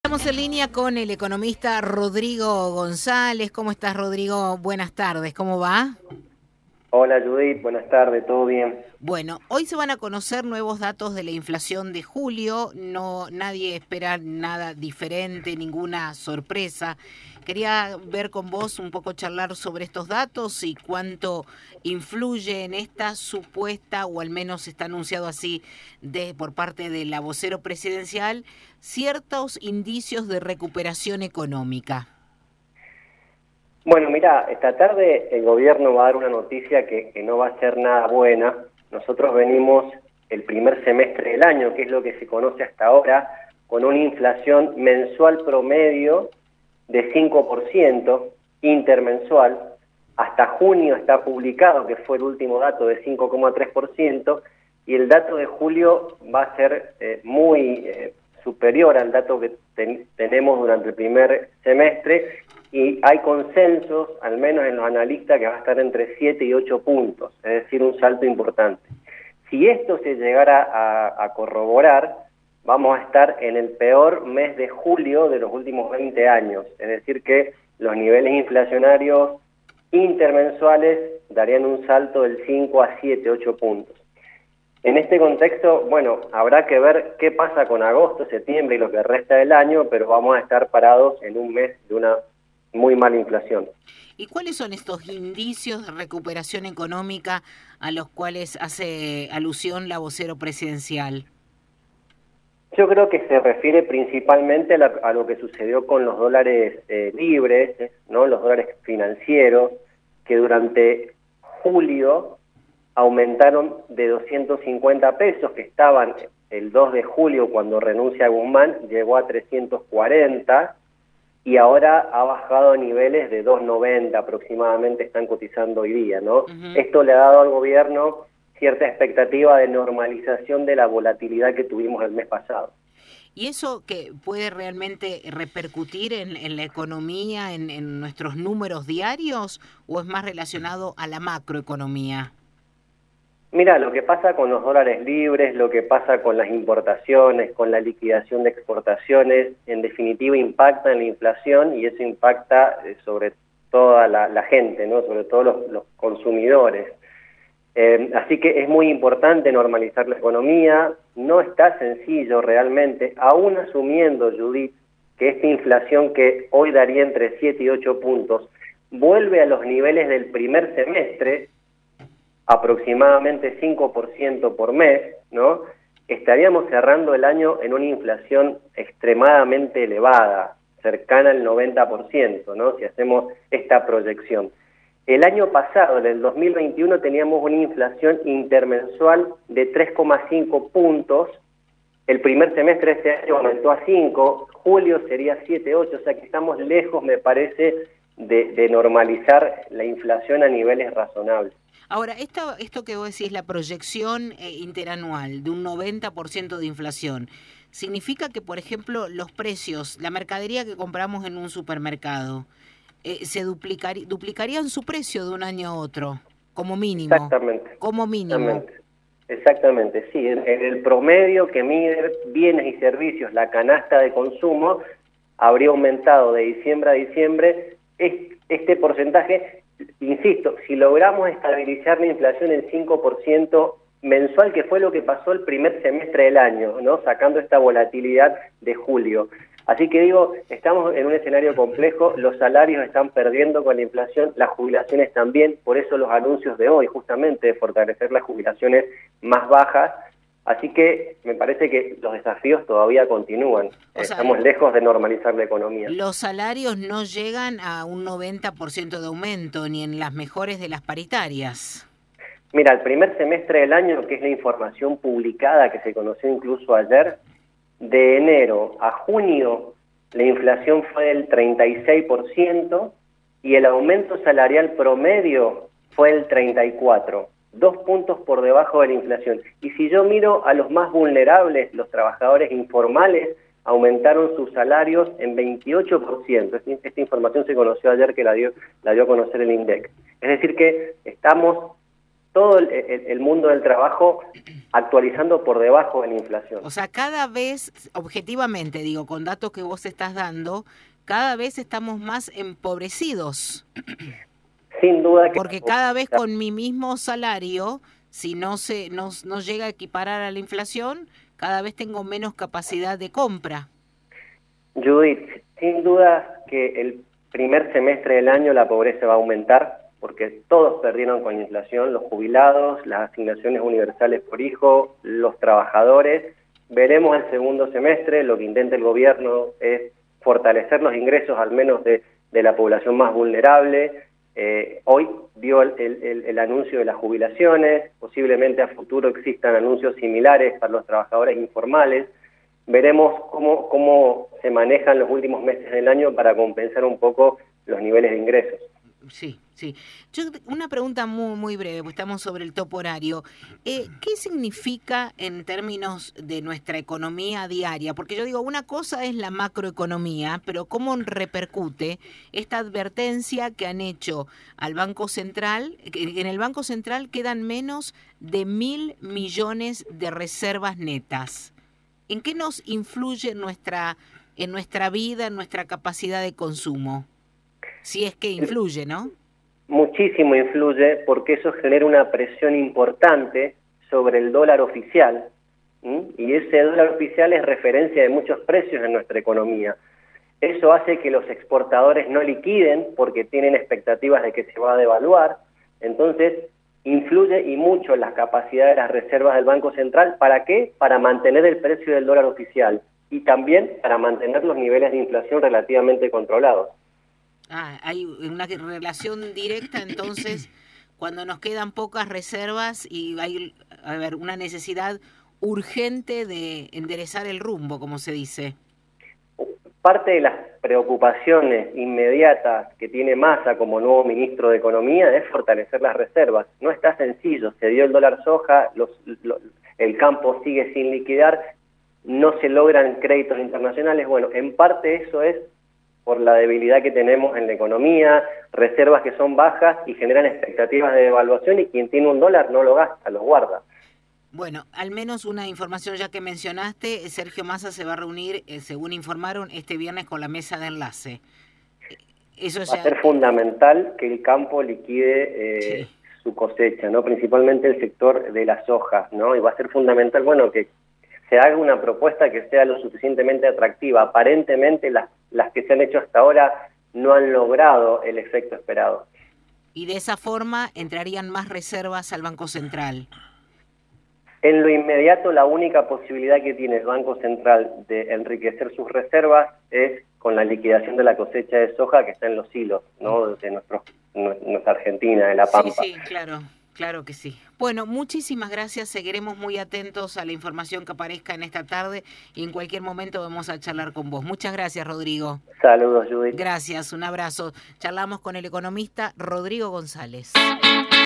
Estamos en línea con el economista Rodrigo González. ¿Cómo estás, Rodrigo? Buenas tardes, ¿cómo va? Hola Judith, buenas tardes, ¿todo bien? Bueno, hoy se van a conocer nuevos datos de la inflación de julio. Nadie espera nada diferente, ninguna sorpresa. Quería ver con vos un poco, charlar sobre estos datos y cuánto influye en esta supuesta, o al menos está anunciado así por parte de la vocero presidencial, ciertos indicios de recuperación económica. Bueno, mira, esta tarde el gobierno va a dar una noticia que no va a ser nada buena. Nosotros venimos el primer semestre del año, que es lo que se conoce hasta ahora, con una inflación mensual promedio de 5%, intermensual. Hasta junio está publicado, que fue el último dato, de 5,3%, y el dato de julio va a ser muy superior al dato que tenemos durante el primer semestre, y hay consensos, al menos en los analistas, que va a estar entre 7 y 8 puntos, es decir, un salto importante. Si esto se llegara a corroborar, vamos a estar en el peor mes de julio de los últimos 20 años, es decir que los niveles inflacionarios intermensuales darían un salto del 5 a 7, 8 puntos. En este contexto, bueno, habrá que ver qué pasa con agosto, septiembre y lo que resta del año, pero vamos a estar parados en un mes de una muy mala inflación. ¿Y cuáles son estos indicios de recuperación económica a los cuales hace alusión la vocero presidencial? Yo creo que se refiere principalmente a lo que sucedió con los dólares libres, ¿no? Los dólares financieros, que durante julio aumentaron de 250 pesos, que estaban el 2 de julio cuando renuncia Guzmán, llegó a 340, y ahora ha bajado a niveles de 2.90 aproximadamente, están cotizando hoy día, ¿no? Esto le ha dado al gobierno cierta expectativa de normalización de la volatilidad que tuvimos el mes pasado. ¿Y eso que puede realmente repercutir en la economía, en nuestros números diarios, o es más relacionado a la macroeconomía? Mira, lo que pasa con los dólares libres, lo que pasa con las importaciones, con la liquidación de exportaciones, en definitiva impacta en la inflación, y eso impacta sobre toda la gente, ¿no? Sobre todo los consumidores. Así que es muy importante normalizar la economía. No está sencillo realmente, aún asumiendo, Judith, que esta inflación que hoy daría entre 7 y 8 puntos, vuelve a los niveles del primer semestre, aproximadamente 5% por mes, ¿no? Estaríamos cerrando el año en una inflación extremadamente elevada, cercana al 90%, ¿no? Si hacemos esta proyección. El año pasado, en el 2021, teníamos una inflación intermensual de 3,5 puntos. El primer semestre de este año aumentó a 5, julio sería 7, 8, o sea que estamos lejos, me parece, de normalizar la inflación a niveles razonables. Ahora, esto que vos decís, la proyección interanual de un 90% de inflación, ¿significa que, por ejemplo, los precios, la mercadería que compramos en un supermercado, se duplicarían su precio de un año a otro, como mínimo? Exactamente. Como mínimo. Exactamente, sí. En el promedio que mide bienes y servicios, la canasta de consumo, habría aumentado de diciembre a diciembre este porcentaje. Insisto, si logramos estabilizar la inflación en 5% mensual, que fue lo que pasó el primer semestre del año, ¿no? Sacando esta volatilidad de julio. Así que digo, estamos en un escenario complejo, los salarios están perdiendo con la inflación, las jubilaciones también, por eso los anuncios de hoy, justamente de fortalecer las jubilaciones más bajas. Así que me parece que los desafíos todavía continúan. Estamos lejos de normalizar la economía. Los salarios no llegan a un 90% de aumento, ni en las mejores de las paritarias. Mira, el primer semestre del año, que es la información publicada que se conoció incluso ayer, de enero a junio la inflación fue del 36% y el aumento salarial promedio fue el 34%. 2 puntos por debajo de la inflación. Y si yo miro a los más vulnerables, los trabajadores informales, aumentaron sus salarios en 28%. Esta información se conoció ayer, que la dio a conocer el INDEC. Es decir que estamos todo el mundo del trabajo actualizando por debajo de la inflación. O sea, cada vez, objetivamente digo, con datos que vos estás dando, cada vez estamos más empobrecidos. Sin duda que... Porque cada vez con mi mismo salario, si no llega a equiparar a la inflación, cada vez tengo menos capacidad de compra. Judith, sin duda que el primer semestre del año la pobreza va a aumentar, porque todos perdieron con la inflación, los jubilados, las asignaciones universales por hijo, los trabajadores. Veremos el segundo semestre, lo que intenta el gobierno es fortalecer los ingresos al menos de la población más vulnerable. Hoy dio el anuncio de las jubilaciones, posiblemente a futuro existan anuncios similares para los trabajadores informales. Veremos cómo se manejan los últimos meses del año para compensar un poco los niveles de ingresos. Sí, sí. Una pregunta muy breve, porque estamos sobre el topo horario. ¿Qué significa en términos de nuestra economía diaria? Porque yo digo, una cosa es la macroeconomía, pero ¿cómo repercute esta advertencia que han hecho al Banco Central? Que en el Banco Central quedan menos de 1.000 millones de reservas netas. ¿En qué nos influye en nuestra vida, en nuestra capacidad de consumo? Si es que influye, ¿no? Muchísimo influye, porque eso genera una presión importante sobre el dólar oficial, y ese dólar oficial es referencia de muchos precios en nuestra economía. Eso hace que los exportadores no liquiden porque tienen expectativas de que se va a devaluar. Entonces, influye y mucho en las capacidades de las reservas del Banco Central. ¿Para qué? Para mantener el precio del dólar oficial y también para mantener los niveles de inflación relativamente controlados. Hay una relación directa, entonces, cuando nos quedan pocas reservas y hay una necesidad urgente de enderezar el rumbo, como se dice. Parte de las preocupaciones inmediatas que tiene Massa como nuevo ministro de Economía es fortalecer las reservas. No está sencillo, se dio el dólar soja, el campo sigue sin liquidar, no se logran créditos internacionales. Bueno, en parte eso es por la debilidad que tenemos en la economía, reservas que son bajas y generan expectativas de devaluación, y quien tiene un dólar no lo gasta, lo guarda. Bueno, al menos una información ya que mencionaste, Sergio Massa se va a reunir, según informaron, este viernes con la mesa de enlace. Eso va a ser fundamental que el campo liquide su cosecha, ¿no? Principalmente el sector de la soja, ¿no? Y va a ser fundamental, bueno, que se haga una propuesta que sea lo suficientemente atractiva. Aparentemente las que se han hecho hasta ahora no han logrado el efecto esperado. Y de esa forma entrarían más reservas al Banco Central. En lo inmediato, la única posibilidad que tiene el Banco Central de enriquecer sus reservas es con la liquidación de la cosecha de soja que está en los silos, ¿no? De nuestra Argentina, de La Pampa. Sí, claro que sí. Bueno, muchísimas gracias. Seguiremos muy atentos a la información que aparezca en esta tarde y en cualquier momento vamos a charlar con vos. Muchas gracias, Rodrigo. Saludos, Judith. Gracias, un abrazo. Charlamos con el economista Rodrigo González.